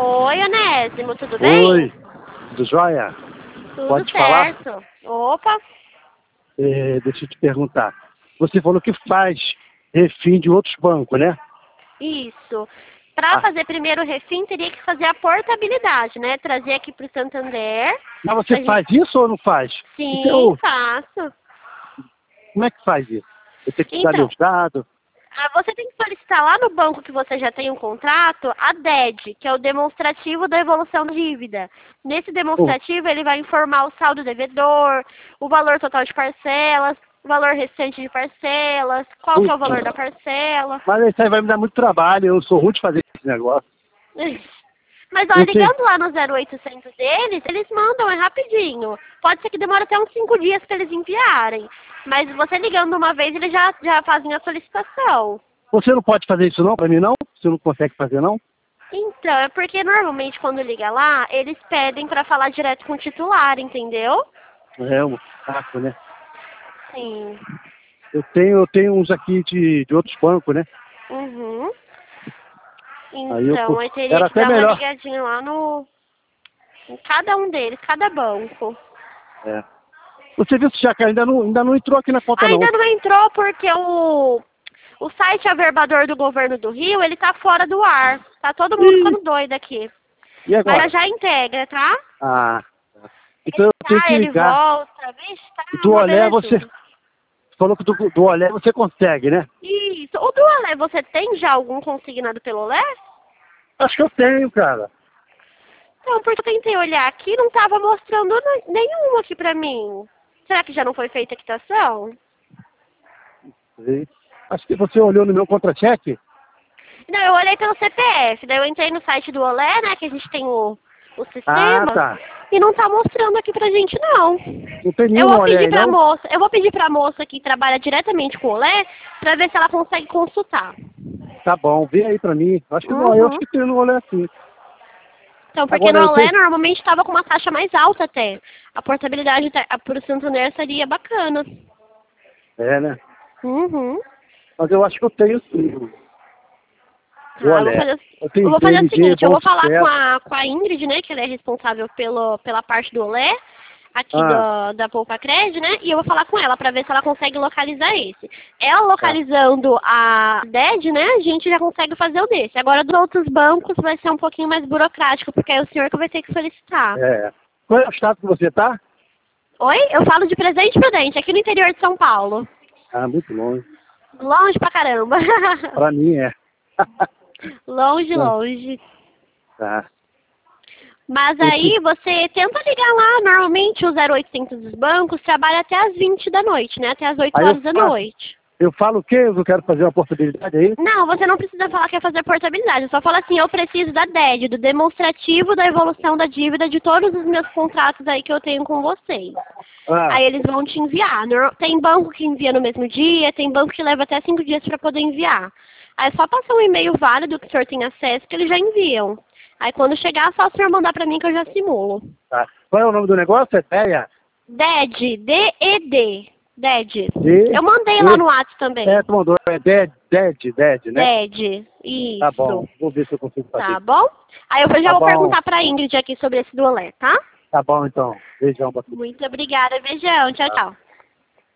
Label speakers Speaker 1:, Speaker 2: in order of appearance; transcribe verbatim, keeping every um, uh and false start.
Speaker 1: Oi, Onésimo, tudo bem?
Speaker 2: Oi, tudo jóia?
Speaker 1: Tudo
Speaker 2: Pode
Speaker 1: certo.
Speaker 2: falar?
Speaker 1: Opa,
Speaker 2: É, deixa eu te perguntar. Você falou que faz refim de outros bancos, né?
Speaker 1: isso. Para
Speaker 2: Ah,
Speaker 1: fazer primeiro o refim, teria que fazer a portabilidade, né? Trazer aqui para o Santander.
Speaker 2: mas
Speaker 1: A
Speaker 2: você
Speaker 1: gente...
Speaker 2: faz isso ou não faz?
Speaker 1: Sim,
Speaker 2: Então,
Speaker 1: faço.
Speaker 2: como é que faz isso? Eu tenho que te dar
Speaker 1: Então,
Speaker 2: meus dados?
Speaker 1: ah, você tem que solicitar lá no banco que você já tem um contrato a D E D, que é o demonstrativo da evolução da dívida. Nesse
Speaker 2: Pô,
Speaker 1: demonstrativo, ele vai informar o saldo devedor, o valor total de parcelas, o valor restante de parcelas, qual que é o
Speaker 2: putz,
Speaker 1: valor da parcela.
Speaker 2: mas isso aí vai me dar muito trabalho, eu sou ruim de fazer esse negócio.
Speaker 1: Mas, ó,
Speaker 2: Não sei.
Speaker 1: ligando lá no zero oitocentos deles, eles mandam, é rapidinho. Pode ser que demore até uns cinco dias para eles enviarem. Mas você ligando uma vez, eles já, já fazem a solicitação.
Speaker 2: Você não pode fazer isso não, pra mim não? Você não consegue fazer não?
Speaker 1: Então, é porque normalmente quando liga lá, eles pedem para falar direto com o titular, entendeu?
Speaker 2: É um saco, né?
Speaker 1: Sim.
Speaker 2: Eu tenho, eu tenho uns aqui de, de outros bancos, né?
Speaker 1: Uhum.
Speaker 2: Aí eu,
Speaker 1: Então,
Speaker 2: co-
Speaker 1: eu teria
Speaker 2: era
Speaker 1: que
Speaker 2: até
Speaker 1: dar uma
Speaker 2: melhor.
Speaker 1: ligadinha lá no... em cada um deles, cada banco.
Speaker 2: É. O serviço já que ainda não, ainda não entrou aqui na conta não.
Speaker 1: Ainda não entrou porque o, o site averbador do governo do Rio, ele tá fora do ar. Tá todo mundo
Speaker 2: Ih,
Speaker 1: ficando doido aqui.
Speaker 2: e
Speaker 1: Mas já
Speaker 2: agora?
Speaker 1: já integra, tá?
Speaker 2: Ah, então
Speaker 1: Ele
Speaker 2: eu tenho que
Speaker 1: sai, ele
Speaker 2: ligar.
Speaker 1: volta. Vixe, tá
Speaker 2: Do
Speaker 1: uma
Speaker 2: Olé você
Speaker 1: belezinha.
Speaker 2: falou que do, do Olé você consegue, né?
Speaker 1: Isso. O do Olé, você tem já algum consignado pelo Olé?
Speaker 2: Acho que eu tenho, cara.
Speaker 1: Não, porque eu tentei olhar aqui, não tava mostrando n- nenhum aqui pra mim. Será que já não foi feita a quitação?
Speaker 2: Sei. Acho que você olhou no meu contra-cheque.
Speaker 1: Não, eu olhei pelo C P F, daí eu entrei no site do Olé, né, que a gente tem o, o
Speaker 2: Ah,
Speaker 1: sistema,
Speaker 2: tá.
Speaker 1: e não tá mostrando aqui pra gente, não.
Speaker 2: Não tem
Speaker 1: Eu
Speaker 2: nenhum
Speaker 1: vou
Speaker 2: Olé
Speaker 1: pedir
Speaker 2: aí,
Speaker 1: pra
Speaker 2: não?
Speaker 1: moça, eu vou pedir pra moça que trabalha diretamente com o Olé, pra ver se ela consegue consultar.
Speaker 2: Tá bom, vê aí pra mim. Acho que não, eu acho
Speaker 1: Uhum.
Speaker 2: que tem no Olé sim.
Speaker 1: Então, porque
Speaker 2: Agora
Speaker 1: no
Speaker 2: eu
Speaker 1: Olé
Speaker 2: tenho.
Speaker 1: normalmente estava com uma taxa mais alta até. A portabilidade para o Santander seria bacana.
Speaker 2: É, né?
Speaker 1: Uhum.
Speaker 2: Mas eu acho que eu tenho sim. O
Speaker 1: Tá, eu vou
Speaker 2: Olé.
Speaker 1: fazer,
Speaker 2: Eu
Speaker 1: eu
Speaker 2: tenho
Speaker 1: vou fazer o
Speaker 2: B M G,
Speaker 1: seguinte, eu
Speaker 2: Bom
Speaker 1: vou falar com
Speaker 2: Sucesso.
Speaker 1: a, com a Ingrid, né, que ela é responsável pelo, pela parte do Olé, aqui
Speaker 2: Ah,
Speaker 1: da, da Poupa Cred, né, e eu vou falar com ela para ver se ela consegue localizar esse. Ela
Speaker 2: tá.
Speaker 1: localizando a D E D, né, a gente já consegue fazer o desse. Agora, dos outros bancos vai ser um pouquinho mais burocrático, porque é o senhor que vai ter que solicitar.
Speaker 2: É. Qual é o estado que você tá?
Speaker 1: Oi? Eu falo de Presidente Prudente, aqui no interior de São Paulo.
Speaker 2: Ah, muito longe.
Speaker 1: Longe pra caramba.
Speaker 2: Pra mim é.
Speaker 1: Longe,
Speaker 2: Ah,
Speaker 1: longe.
Speaker 2: tá.
Speaker 1: Mas
Speaker 2: Esse,
Speaker 1: aí você tenta ligar lá. Normalmente o zero oitocentos dos bancos trabalha até as vinte da noite, né? Até as oito
Speaker 2: aí eu
Speaker 1: horas da
Speaker 2: faço,
Speaker 1: noite.
Speaker 2: eu falo o quê? Eu quero fazer uma portabilidade aí?
Speaker 1: Não, você não precisa falar que é fazer portabilidade. Só fala assim, eu preciso da D E D, do demonstrativo da evolução da dívida de todos os meus contratos aí que eu tenho com vocês.
Speaker 2: Ah,
Speaker 1: Aí eles vão te enviar. Nor- Tem banco que envia no mesmo dia, tem banco que leva até cinco dias para poder enviar. Aí é só passar um e-mail válido que o senhor tem acesso que eles já enviam. Aí quando chegar, é só o senhor mandar para mim que eu já simulo.
Speaker 2: tá. Qual é o nome do negócio? É Deia?
Speaker 1: D E D, D E D, D E D.
Speaker 2: D,
Speaker 1: Eu mandei lá
Speaker 2: E,
Speaker 1: no WhatsApp também.
Speaker 2: é, tu mandou, é Ded, Ded, Ded, né?
Speaker 1: D E D,
Speaker 2: Tá
Speaker 1: isso.
Speaker 2: bom, vou ver se eu consigo
Speaker 1: Tá
Speaker 2: fazer.
Speaker 1: bom? Aí eu já
Speaker 2: Tá
Speaker 1: vou
Speaker 2: bom,
Speaker 1: perguntar pra Ingrid aqui sobre esse do Olé, tá?
Speaker 2: tá bom então. Beijão pra você.
Speaker 1: Muito obrigada, beijão, tchau,
Speaker 2: Tá.
Speaker 1: tchau.